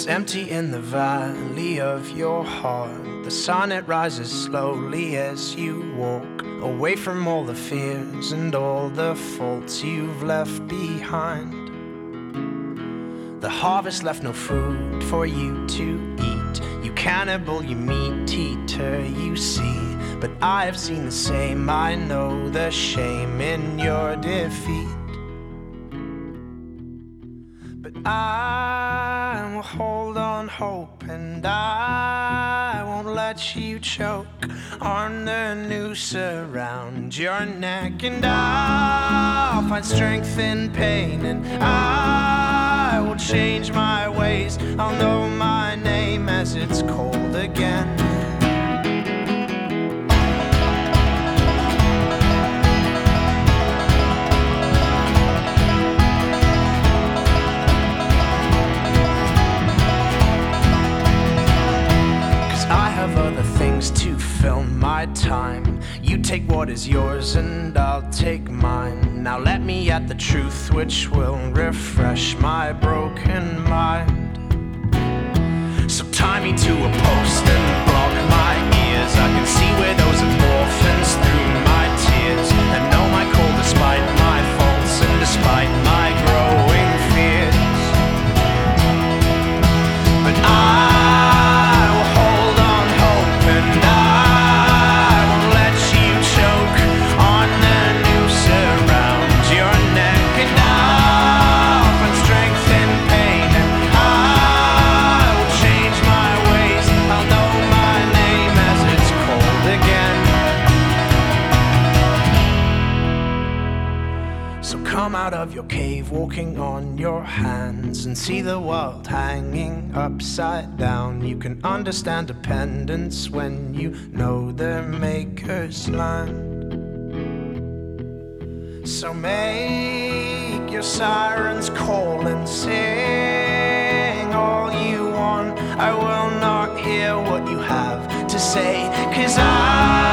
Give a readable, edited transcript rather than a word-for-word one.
It's empty in the valley of your heart. The sun, it rises slowly as you walk away from all the fears and all the faults you've left behind. The harvest left no food for you to eat. You cannibal, you meat eater, you see. But I have seen the same, I know the shame in your defeat. But I will hold on hope, and I won't let you choke on the noose around your neck. And I'll find strength in pain, and I will change my ways. I'll know my name as it's cold again. 'Cause I have other things to fill my time. You take what is yours and I'll take mine. Now let me at the truth which will refresh my broken mind. So tie me to a post and block my ears. I can see widows of orphans through my tears, and know my call despite my faults and despite my growing fears. But I will hold on hope, and I won't let you choke on the noose around your neck. And I'll find strength in pain, and I will change my ways. I'll know my name as it's cold again. So come out of your cave, walking on your hands, and see the world hanging upside down. You can understand dependence when you know the Maker's land. So make your sirens call and sing all you want. I will not hear what you have to say, 'cause I